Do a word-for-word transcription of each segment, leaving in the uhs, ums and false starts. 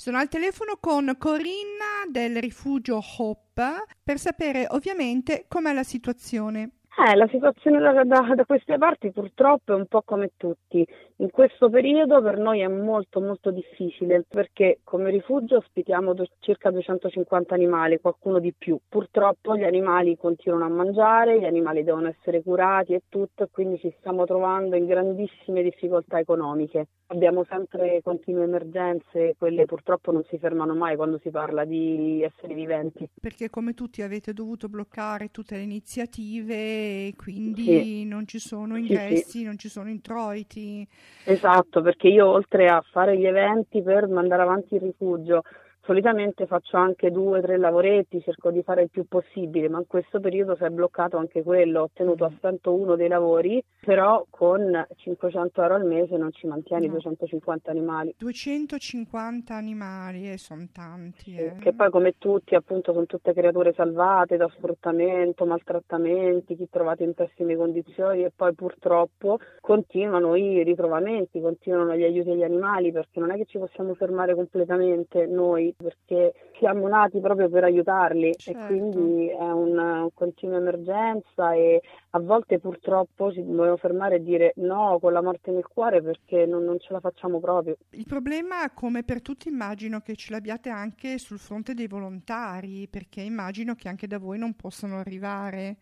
Sono al telefono con Corinna del rifugio Hope per sapere ovviamente com'è la situazione. Eh, la situazione da, da, da queste parti purtroppo è un po' come tutti. In questo periodo per noi è molto molto difficile perché come rifugio ospitiamo do, circa duecentocinquanta animali, qualcuno di più. Purtroppo gli animali continuano a mangiare, gli animali devono essere curati e tutto, e quindi ci stiamo trovando in grandissime difficoltà economiche. Abbiamo sempre continue emergenze, quelle purtroppo non si fermano mai quando si parla di esseri viventi. Perché come tutti avete dovuto bloccare tutte le iniziative e Sì, quindi non ci sono sì, sì. ingressi, non ci sono introiti. Esatto, perché io oltre a fare gli eventi per mandare avanti il rifugio, solitamente faccio anche due o tre lavoretti, cerco di fare il più possibile, ma in questo periodo si è bloccato anche quello, ho tenuto a stento uno dei lavori, però con cinquecento euro al mese non ci mantieni No, duecentocinquanta animali. duecentocinquanta animali e sono tanti, Sì, che eh. poi come tutti appunto sono tutte creature salvate da sfruttamento, maltrattamenti, chi trovato in pessime condizioni e poi purtroppo continuano i ritrovamenti, continuano gli aiuti agli animali perché non è che ci possiamo fermare completamente noi perché siamo nati proprio per aiutarli e Certo. quindi è una continua emergenza e a volte purtroppo ci dobbiamo fermare e dire no con la morte nel cuore perché non, non ce la facciamo proprio. Il problema, come per tutti, immagino che ce l'abbiate anche sul fronte dei volontari, perché immagino che anche da voi non possano arrivare.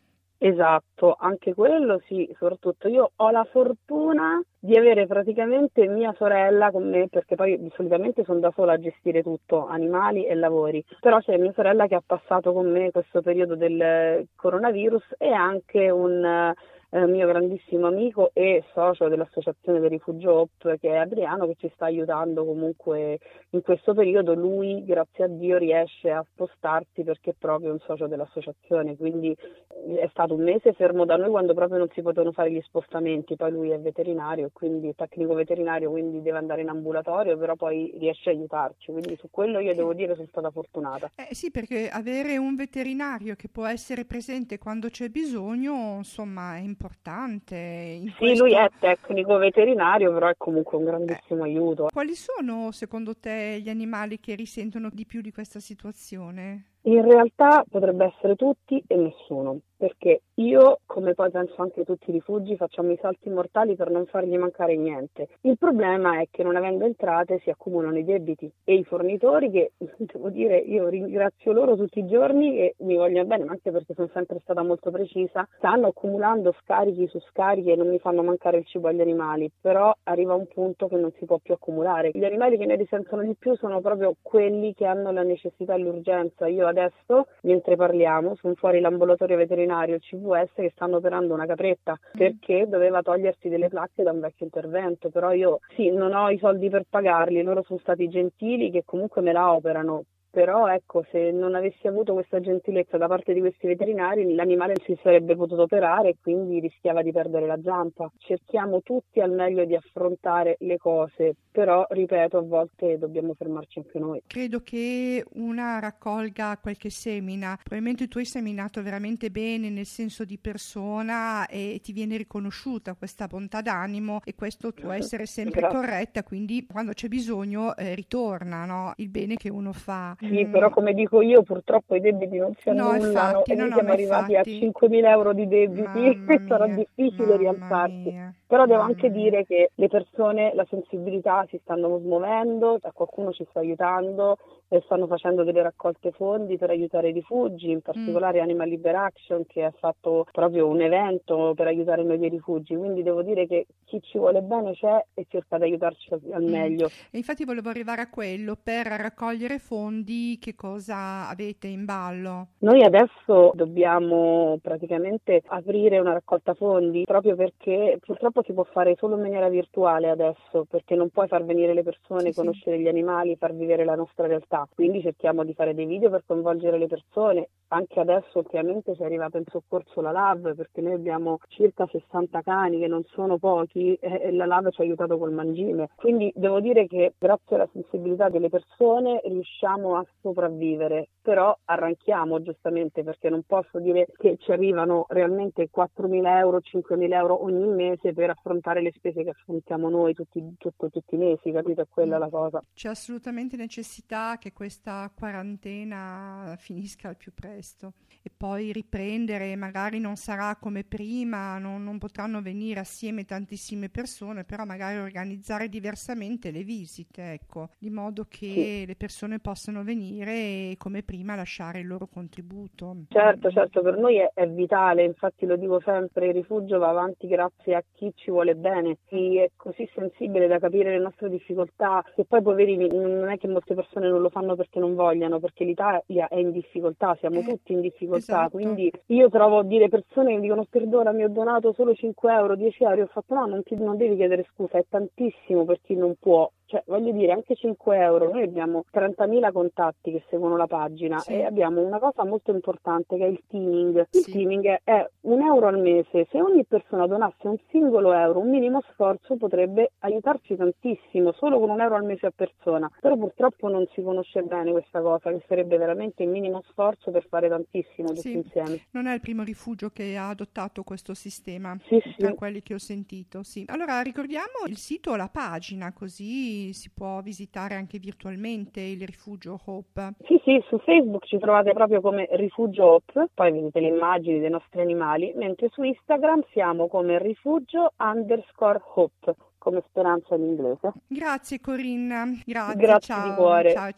Esatto, anche quello sì, soprattutto io ho la fortuna di avere praticamente mia sorella con me, perché poi solitamente sono da sola a gestire tutto, animali e lavori, però c'è mia sorella che ha passato con me questo periodo del coronavirus e anche un eh, mio grandissimo amico e socio dell'associazione del Rifugio Hope che è Adriano che ci sta aiutando comunque in questo periodo. Lui grazie a Dio riesce a spostarsi perché è proprio un socio dell'associazione, quindi è stato un mese fermo da noi quando proprio non si potevano fare gli spostamenti, poi lui è veterinario, quindi tecnico veterinario, quindi deve andare in ambulatorio, però poi riesce a aiutarci, quindi su quello io Che- devo dire sono stata fortunata. Eh sì, perché avere un veterinario che può essere presente quando c'è bisogno, insomma, è importante in Sì, lui questo. è tecnico veterinario, però è comunque un eh, grandissimo aiuto. Quali sono, secondo te, gli animali che risentono di più di questa situazione? In realtà potrebbe essere tutti e nessuno, perché io, come poi penso anche tutti i rifugi, facciamo i salti mortali per non fargli mancare niente. Il problema è che non avendo entrate si accumulano i debiti e i fornitori che, devo dire, io ringrazio loro tutti i giorni e mi vogliono bene, ma anche perché sono sempre stata molto precisa, stanno accumulando scarichi su scarichi e non mi fanno mancare il cibo agli animali, però arriva un punto che non si può più accumulare. Gli animali che ne risentono di più sono proprio quelli che hanno la necessità e l'urgenza. Io adesso, mentre parliamo, sono fuori l'ambulatorio veterinario, il C V S, che stanno operando una capretta Mm. perché doveva togliersi delle placche da un vecchio intervento, però io sì, non ho i soldi per pagarli, loro sono stati gentili che comunque me la operano. Però ecco, se non avessi avuto questa gentilezza da parte di questi veterinari, l'animale non si sarebbe potuto operare e quindi rischiava di perdere la zampa. Cerchiamo tutti al meglio di affrontare le cose, però ripeto, a volte dobbiamo fermarci anche noi. Credo che una raccolga qualche semina, probabilmente tu hai seminato veramente bene nel senso di persona e ti viene riconosciuta questa bontà d'animo e questo tuo essere sempre Grazie. corretta, quindi quando c'è bisogno eh, ritorna, no? Il bene che uno fa. Sì, Mm, però come dico io, purtroppo i debiti non si no, annullano infatti, e no, noi no, ma siamo arrivati a infatti, cinquemila euro di debiti, mamma sarà mia, difficile mamma rialzarsi. mia, Però devo mamma anche mia. dire che le persone, la sensibilità si stanno smuovendo, qualcuno ci sta aiutando e stanno facendo delle raccolte fondi per aiutare i rifugi, in Mm. particolare Animal Liber Action che ha fatto proprio un evento per aiutare noi dei rifugi. Quindi devo dire che chi ci vuole bene c'è e cerca di aiutarci al Mm. meglio. E infatti volevo arrivare a quello, per raccogliere fondi, che cosa avete in ballo? Noi adesso dobbiamo praticamente aprire una raccolta fondi proprio perché purtroppo si può fare solo in maniera virtuale adesso perché non puoi far venire le Sì, persone, sì. conoscere gli animali, far vivere la nostra realtà. Quindi cerchiamo di fare dei video per coinvolgere le persone anche adesso ultimamente ci è arrivato in soccorso la L A V, perché noi abbiamo circa sessanta cani, che non sono pochi, e la L A V ci ha aiutato col mangime. Quindi devo dire che grazie alla sensibilità delle persone riusciamo a sopravvivere, però arranchiamo giustamente, perché non posso dire che ci arrivano realmente quattromila euro, cinquemila euro ogni mese per affrontare le spese che affrontiamo noi tutti, tutto, tutti i mesi, capito? È quella la cosa. C'è assolutamente necessità che questa quarantena finisca al più presto e poi riprendere. Magari non sarà come prima, non, non potranno venire assieme tantissime persone, però magari organizzare diversamente le visite, ecco, di modo che sì, le persone possano venire e come prima lasciare il loro contributo. Certo, certo, per noi è, è vitale, infatti lo dico sempre, il rifugio va avanti grazie a chi ci vuole bene, chi è così sensibile da capire le nostre difficoltà, che poi poverini non è che molte persone non lo fanno perché non vogliano, perché l'Italia è in difficoltà, siamo eh, tutti in difficoltà, esatto. Quindi io trovo dire persone che dicono perdona, mi ho donato solo cinque euro, dieci euro, io ho fatto no, non, ti, non devi chiedere scusa, è tantissimo per chi non può. Cioè, voglio dire, anche cinque euro, noi abbiamo trentamila contatti che seguono la pagina, sì, e abbiamo una cosa molto importante che è il teaming. Il sì. teaming è un euro al mese. Se ogni persona donasse un singolo euro, un minimo sforzo potrebbe aiutarci tantissimo, solo con un euro al mese a persona. Però purtroppo non si conosce bene questa cosa, che sarebbe veramente il minimo sforzo per fare tantissimo tutti sì. insieme. Non è il primo rifugio che ha adottato questo sistema, sì, tra sì. quelli che ho sentito. Sì. Allora ricordiamo il sito o la pagina, così si può visitare anche virtualmente il rifugio Hope. Sì, sì, su Facebook ci trovate proprio come rifugio Hope, poi vedete le immagini dei nostri animali, mentre su Instagram siamo come rifugio underscore Hope, come speranza in inglese. Grazie Corinna, grazie, Grazie ciao. di cuore. Ciao.